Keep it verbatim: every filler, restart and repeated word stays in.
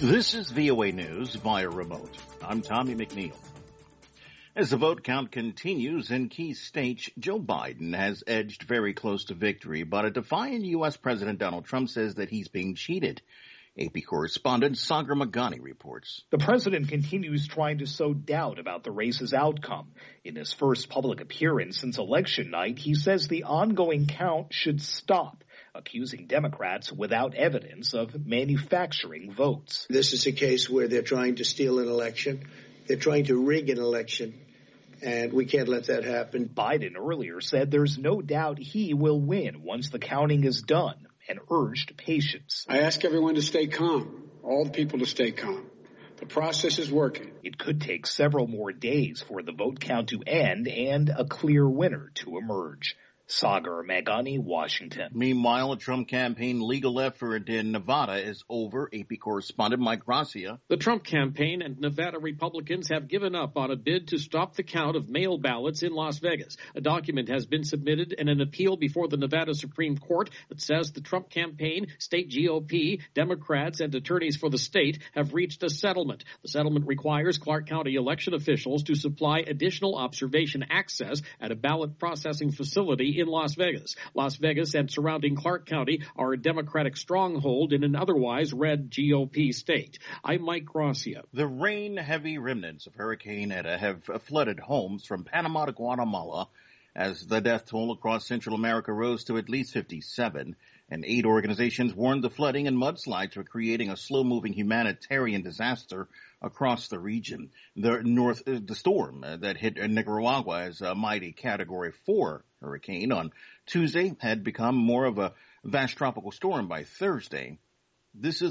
This is V O A News via remote. I'm Tommy McNeil. As the vote count continues in key states, Joe Biden has edged very close to victory, but a defiant U S President Donald Trump says that he's being cheated. A P correspondent Sagar Magani reports. The president continues trying to sow doubt about the race's outcome. In his first public appearance since election night, he says the ongoing count should stop, accusing Democrats without evidence of manufacturing votes. This is a case where they're trying to steal an election. They're trying to rig an election, and we can't let that happen. Biden earlier said there's no doubt he will win once the counting is done, and urged patience. I ask everyone to stay calm, all the people to stay calm. The process is working. It could take several more days for the vote count to end and a clear winner to emerge. Sagar Magani, Washington. Meanwhile, a Trump campaign legal effort in Nevada is over. A P correspondent Mike Gracia. The Trump campaign and Nevada Republicans have given up on a bid to stop the count of mail ballots in Las Vegas. A document has been submitted in an appeal before the Nevada Supreme Court that says the Trump campaign, state G O P, Democrats, and attorneys for the state have reached a settlement. The settlement requires Clark County election officials to supply additional observation access at a ballot processing facility in Las Vegas. Las Vegas and surrounding Clark County are a Democratic stronghold in an otherwise red G O P state. I'm Mike Gracia. The rain-heavy remnants of Hurricane Eta have flooded homes from Panama to Guatemala as the death toll across Central America rose to at least fifty-seven. And aid organizations warned the flooding and mudslides were creating a slow-moving humanitarian disaster across the region. The north, uh, the storm uh, that hit Nicaragua as a mighty Category four hurricane on Tuesday had become more of a vast tropical storm by Thursday. This is